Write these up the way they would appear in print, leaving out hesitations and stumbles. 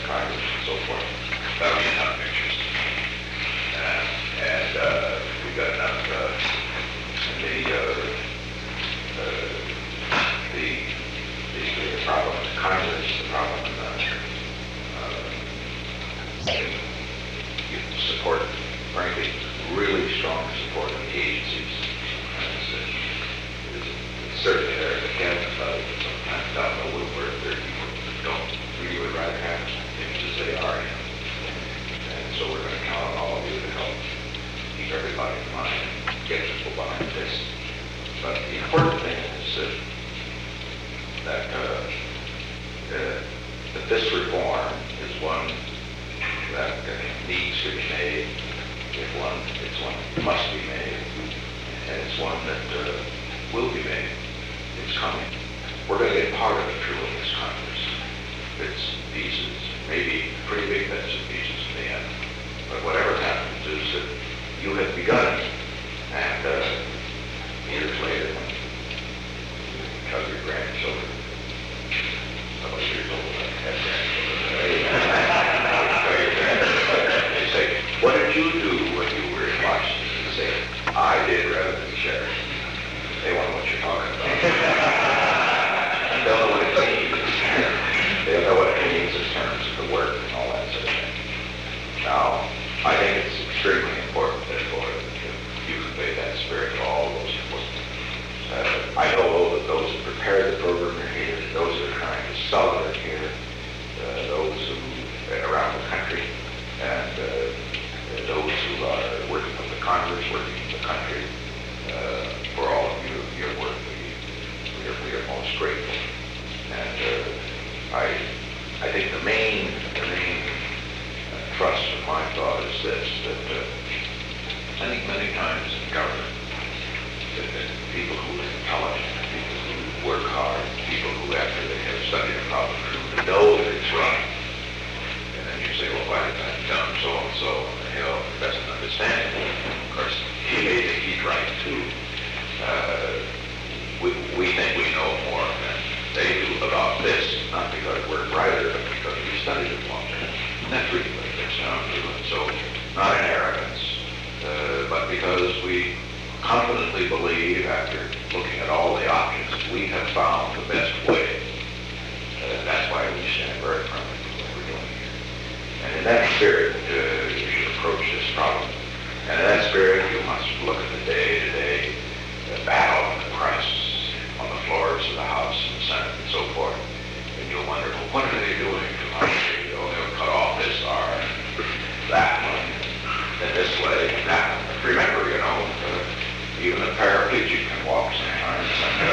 Congress and so forth. That'll be enough pictures. And we've got enough the problem in Congress, the problem in support, frankly, really strong support of the agencies. It's certainly there at the cabinet level, but sometimes down the woodwork, there are people that don't really would rather have things as they are. And so we're going to count on all of you to help keep everybody in mind and get people behind this. But the important thing is that this reform is one that needs to be made. It's one that must be made, and it's one that will be made. It's coming. We're going to get part of it through in this Congress. Bits and pieces, maybe pretty big bits and pieces in the end. But whatever happens is that you have begun, and years later, when you tell your grandchildren, a couple of years old, I have grandchildren, they say, what did you do when you were in Washington? You say, I did rather than sheriff. They want to know what you're talking about. They don't know what it means. They don't know what it means in terms of the work and all that sort of thing. Now, I think it's extremely important, therefore, that you convey that spirit to all those people. I know that those who prepared the program are here, those who are trying to sell it are here, those who around the country, and those who are working with the Congress, working with the country. For all of you, your work, we are most grateful. And I think the main thrust of my thought is this, that I think many times in government, that people who are intelligent, people who work hard, people who after they have studied a problem know that it's right. And then you say, well, why did that done so and so? And the hell doesn't understand it. Of course, he may think he's right too. We think we know more than they do about this, not because we're brighter, but because we studied it longer. And that's really what it gets down to. And so, not in arrogance, but because we confidently believe, after looking at all the options, we have found the best way. That's why we stand very firmly for what we're doing here. And in that spirit, you should approach this problem. And in that spirit, you must look at the day-to-day battle and the crisis on the floors of the House and the Senate and so forth. And you'll wonder, well, what are they doing to my state? Oh, they'll cut off this arm, that one, and this leg, and that one. But remember, even a paraplegic can walk sometimes.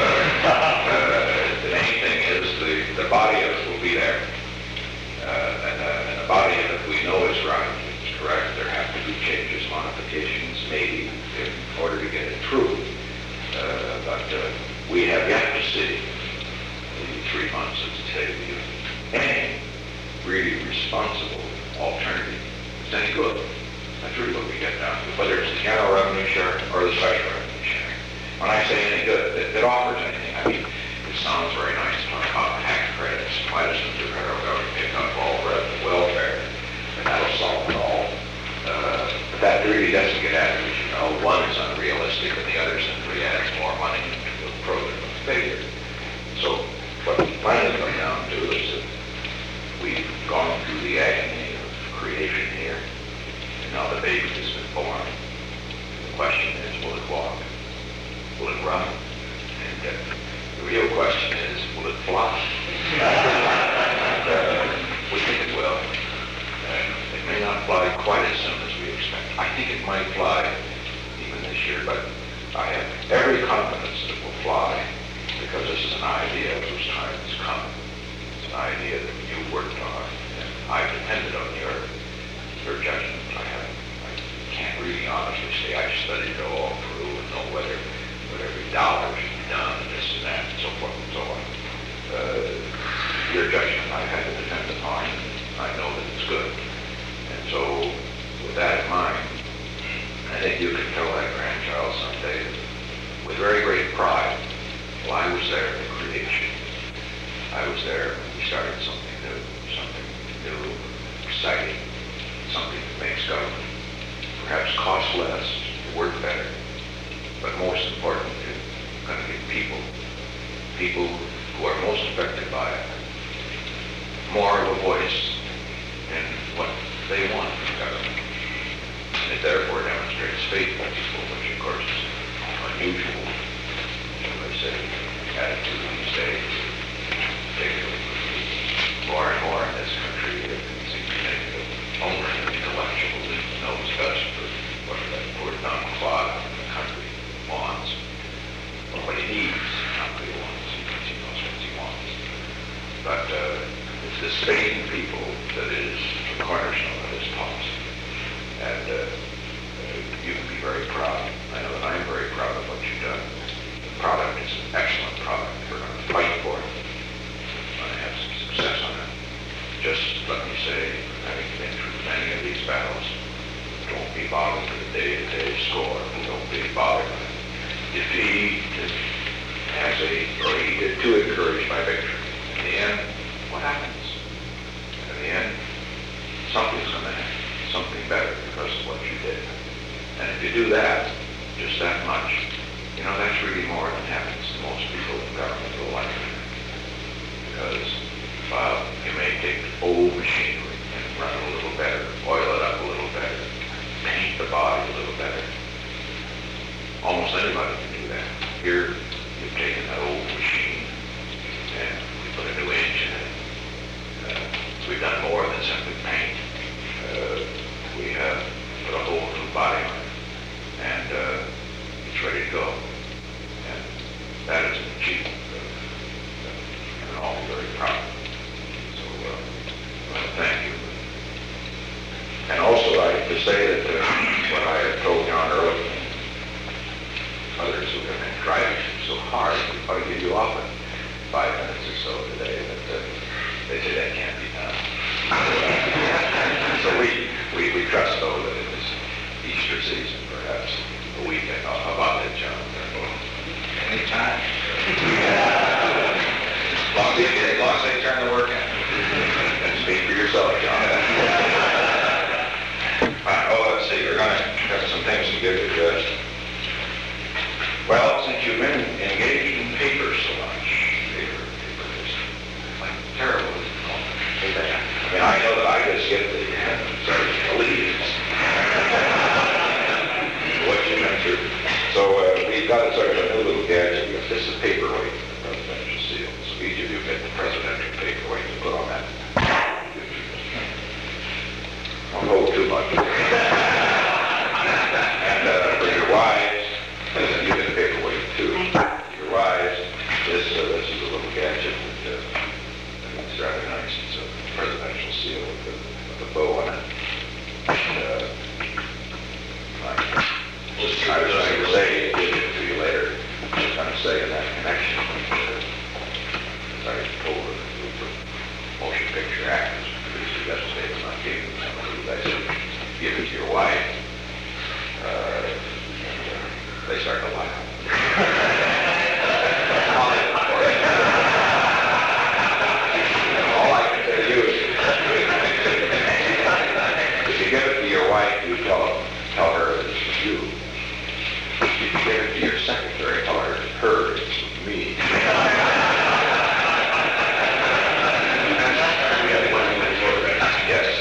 The main thing is the body of it will be there. And the body of it we know is right, it's correct. There have to be changes, modifications, maybe, in order to get it through. But we have yet to see the 3 months of the State of the Union any really responsible alternative that's any good. That's really what we get down to, whether it's the general revenue share or the special revenue share. When I say any good, it offers anything. I mean, it sounds very nice to talk about tax credits. Why doesn't the federal government pick up all welfare? And that'll solve it all. But that really doesn't get at it, as you know. One is unrealistic and the other simply adds more money to the program of failure. So what we finally come down to is that we've gone through the agony of creation here. Now the baby has been born. The question is, will it walk? Will it run? And the real question is, will it fly? We think it will. It may not fly quite as soon as we expect. I think it might fly even this year, but I have every confidence that it will fly because this is an idea whose time has come. It's an idea that you worked on, and I depended on your judgment. I can't really honestly say I studied it all through and know whether every dollar should be done, and this and that, and so forth and so on. Your judgment I had to depend upon, and I know that it's good. And so, with that in mind, I think you can tell that grandchild someday with very great pride, well, I was there in the creation. I was there when we started something new, exciting, something that makes government perhaps cost less, work better, but most importantly, going to give people who are most affected by it, more of a voice in what they want from government. And it therefore demonstrates faith in people, which of course is unusual, shall I say, attitude these days. Particularly more and more in this country, it seems to think that only an intellectual elite knows best for what that poor dumb clod in the country wants, or what he needs, not what he wants. He knows what he wants. But it's this faith in people that is the cornerstone of this policy. And you can be very proud. I know that I am very proud of what you've done. The product is an excellent product. We're going to fight for it. We're going to have some success on it. Just let me say, having been through many of these battles, don't be bothered with the day-to-day score. Don't be bothered with it. If he get too encouraged by victory, in the end, what happens? In the end, something's going to happen. Something better because of what you did. And if you do that, just that much, that's really more than happens to most people in governmental life. Because you may take old machinery and run it a little better, oil it up a little better, paint the body a little better. Almost anybody can do that. Here, you've taken that old machine and we put a new engine in it. We've done more than simply paint. We have put a whole new body on it, and it's ready to go. And that is an achievement that we're all very proud of. So I want to thank you. And also I have to say that what I have told John earlier, others who have been driving so hard, we probably give you often 5 minutes or so today, that they say that can't be done. So we trust, though, that it is Easter season, perhaps a weekend. How about that, John? Anytime. As long as they turn the work in. Speak for yourself, John. Let's see. We're going to have some things to give you addressed. Well, since you've been engaged in paper so much, paper is like terrible. I mean, I know that I just get the leaves. What you went through. So we've got sort of a new little gadget. This is paperweight, the presidential seal. So each of you get the presidential paperweight to put on that. Don't hold too much. And for your wives, you get a paperweight too. Your wives, this is a little gadget that's rather nice. It's a presidential seal with a bow on it. And, I was going to say, give it to you later. I was going to say in that connection, as I told the motion picture actors, producer yesterday when I gave them some of these, I said, give it to your wife. They start to laugh. All I can tell you is, if you give it to your wife, you tell her it's you. If you give it to your secretary, tell her it's her, it's me. Yes.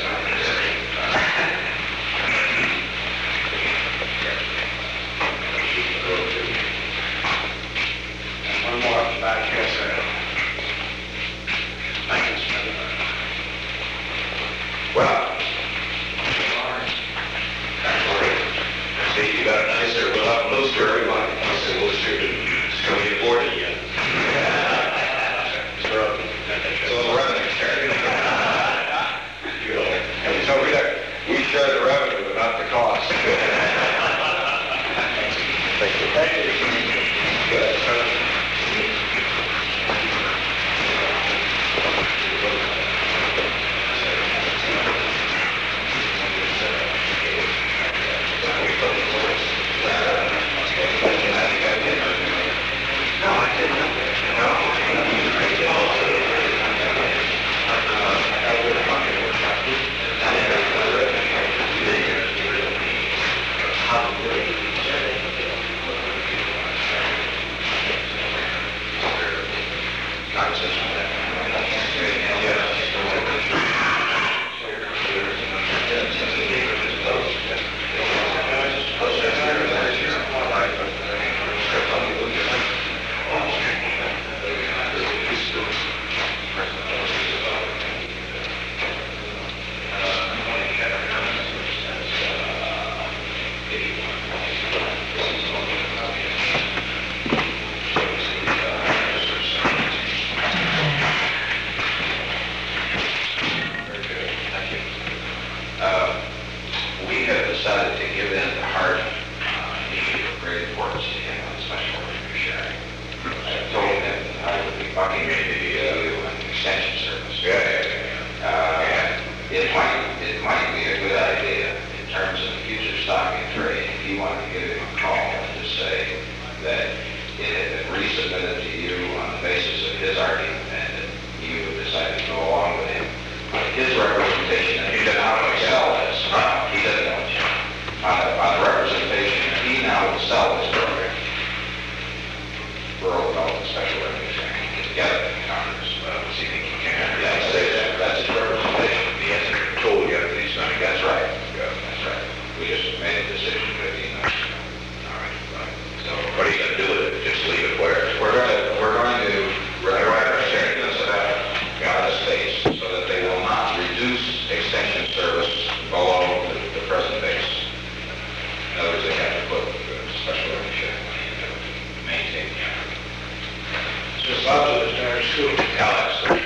extension service below the present base. In other words, they have to put special machinery to maintain the effort. Just lots of this entire school. Now, that's one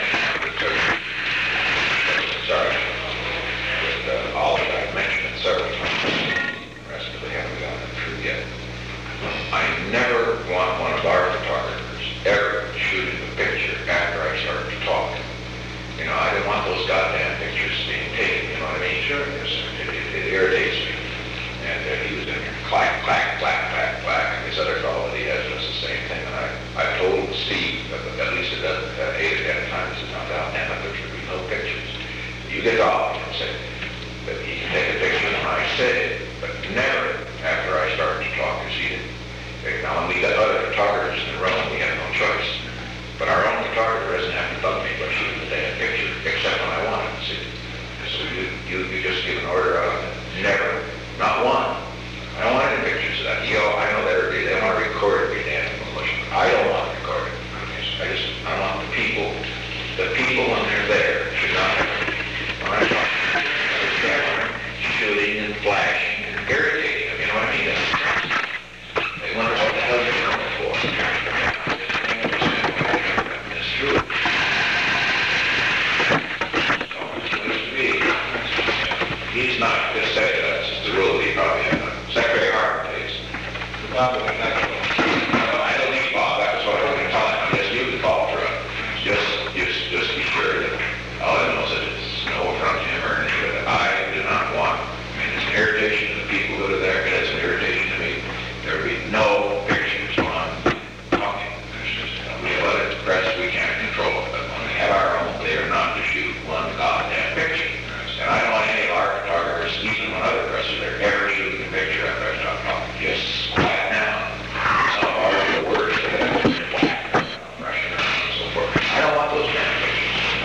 sorry, with all that I've mentioned several times. The rest of it haven't gotten through yet. I never want one of our photographers ever shooting a picture after I start to talk. You know, I don't want those goddamn pictures being taken, you know what I mean? Sure, it irritates me. And he was in here, clack, clack, clack, clack, clack, and this other fellow that he has does the same thing. And I told Steve, at least a dozen, 8 or 10 times, it's not out, damn it, there should be no pictures. You get off, and say, but he can take a picture when I say it, but never after I start to talk, because he didn't. Now, when we got other photographers in the room, we have no choice. But our own photographer doesn't have to bug me by shooting the damn picture, except when I want him to see it. So you just give an order out of it. Never. Not one. I don't want any pictures of that. I know that everybody, they want to record every damn emotion. I don't want to record it. I want the people when they're there should not have when I talk to the camera, shooting and flashing and irritating them, you know what I mean? They wonder what the hell you're coming for. It's true. He's not just saying that's just the rule he probably had. Secretary Harper, please. I don't need Bob. That was what I was going to tell him. I guess you can call for it. Just be sure that all I know is that it's no affront to him or anything, but I do not want, it's an irritation to the people that are there, and it's an irritation to me. There will be no pictures on talking. We have other press, we can't control it, but when we have our own, they are not to shoot one goddamn picture. And I don't want any of our photographers, even when other press are there, ever shooting a picture after I stop talking. Just quiet down. Some of our words that have been rushing around and so forth. I don't want those damn pictures.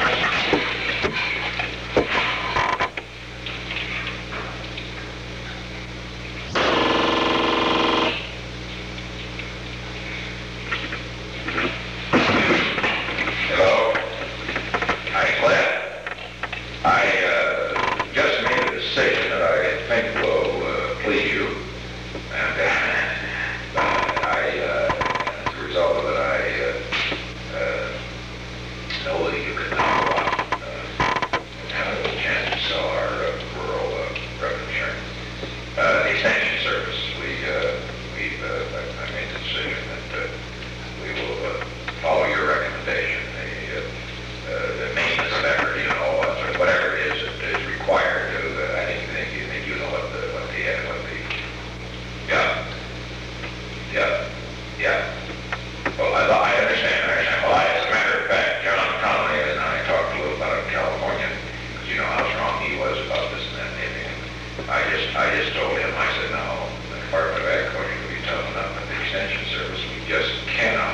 Hello? Hi, Clint. I just made a decision that I think will please you. And as a result of it, I know that you can now go out and have a little chance to sell our rural revenue sharing. The extension service, I made the decision that we will follow your recommendation. The maintenance of effort, whatever it is that is required to, I think you know what the yeah. Well, I understand. Well, as a matter of fact, John Connolly and I talked a little about it in California, because you know how strong he was about this and that and everything. I just told him, I said, no, the Department of Agriculture will be tough enough, but the extension service, we just cannot,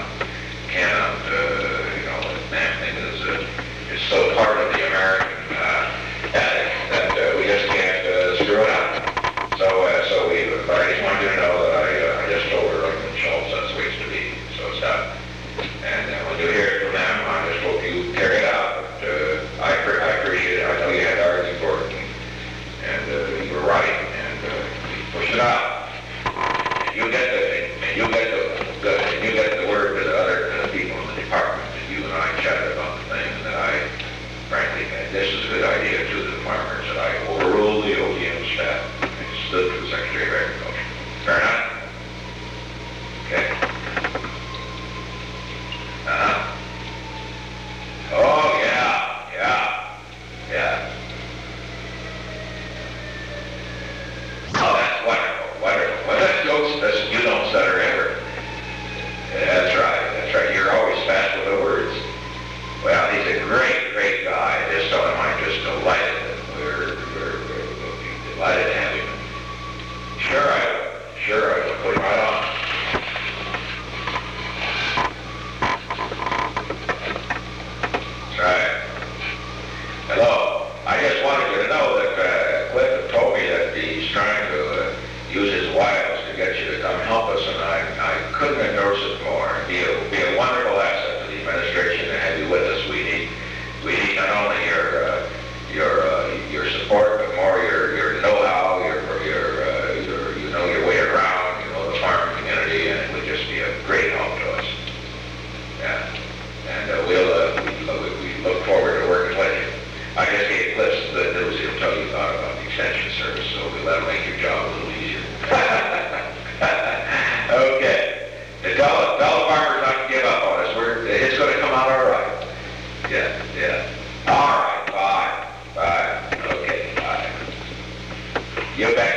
the damn thing is so part of the American ethic that we just can't screw it up. But I just wanted you to know that I just told her, like Schultz, that's the way it's to be. So it's done. And when you hear it from them, I just hope you carry it out. But I appreciate it. I know you had to argue for it, and you were right. And we extension service, so that'll make your job a little easier. Okay. And tell the farmers not to give up on us. It's going to come out all right. Yeah. All right, bye. Okay, bye. You back